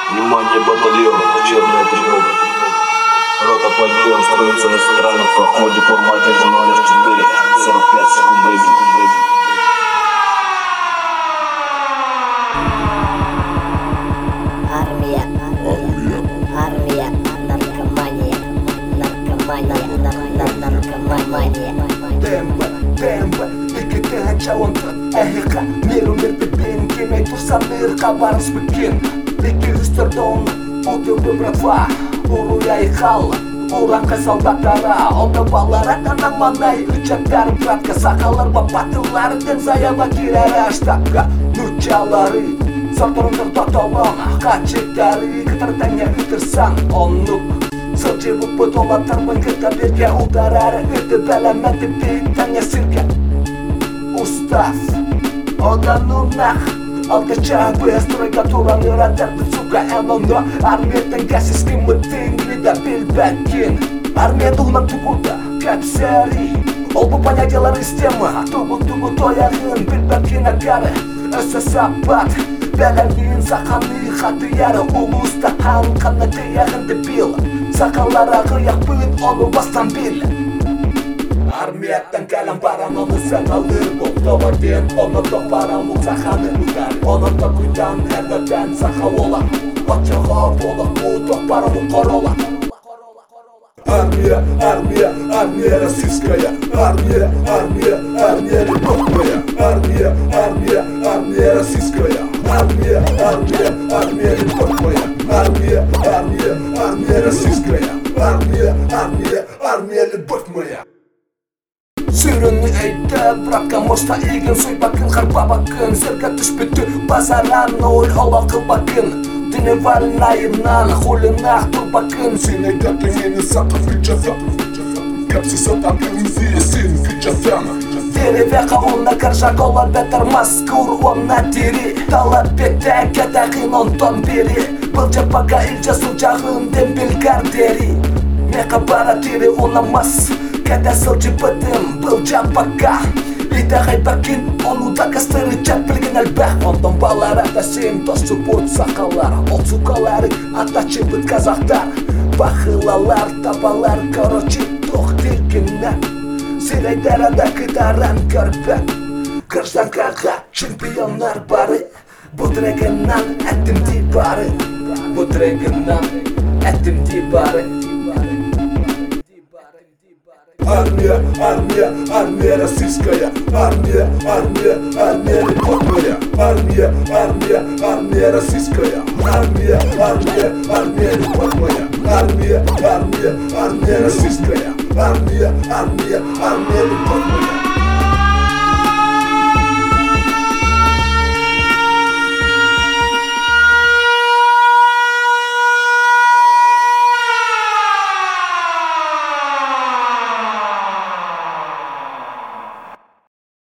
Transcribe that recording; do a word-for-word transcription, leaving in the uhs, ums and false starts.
Внимание, батальон, учебная тревога. Рота подъем строится на центральном проходе, форма одежды ноль четыре, сорок пять секунд времени. Армия, армия, армия, наркомания, наркомания, нар наркомания. Тембе, тембе, икетеhän чауанта, ehkä mieluummin pinkin, ei tuossa nirka varas bikin. Liikkeellistörde on uutuuden bratva, uruja ei kalla, uranka soldatara. Odavallara tanımanay, uçaklar bratka, sakallar babatılardan zayava girer aştakka. Nurçaları, sorturundur totolona, kaçıkları, kıtırtanya ütürsan onluk. Sılcı bu dolatırmın kıta birge udararı, ütü belemedi bitanya sirke. Устав, одан унах. Алкача быстрого туранера терпит, сука, эноно. Армиядан кәсіске мытың да билбәкин. Армия дулман тугуда, кәпсәри. Ол бұл понятиялар истема, тугу-тугу тояғын билбәкин агары. Өсі сапат, бәләмін сақаны хатыяры. Улуста хан қаны тияғын дебил. Сақалара қияқ бұйт, оны бастан бил. Армияттан кәлім баран, оны сән алыр. Бұл товарден, оны тоқпаран, бұл сақаны ұдар. Оны тоқуйдан, әрдәдән сақа ола. Отчаға болық, бұл тоқпаран, бұл қорола. Армия, армия, армия российская. Армия, армия, армия любовная. Армия, армия, армия российская. Армия, армия, армия любовная. Армия, армия, армия российская. Армия, армия, армия любовь моя. Sürünü eyte, bırakka mosta ilgin. Soy bakın, harpa bakın. Zırga düşbütü, bazaran ol, ola kıl bakın. Dini valnayından, hulunah dur bakın. Sen eytettin yeni sakı filcasa. Kapsi satan kırmızı sen filcasana. Deri ve kavunla karşak olan beter maskur ona diri. Talap ete ketekin ondan biri. Bılca baka ilce sucağın dembil garderi. Ne kabara diri olamaz. Kada sılcı bıdım bılca baka. İde haybakin onu da kastıracak bilgin elbeh. Ondan balara da sim dostu burt sakalar. Ol sukaları ataçı bıt kazaktar. Bakılalar tabalar koroçi tok dilginler. Sireyderada kıdaran körpek. Kırsan kaka çempiyonlar bari. Bu dreginden ettim di bari. Bu dreginden ettim di bari. Армия, армия, армия российская. Армия, армия, армия любовная. Армия, армия, армия российская. Армия, армия, армия любовная. Армия, армия, армия российская. Армия, армия, армия любовная.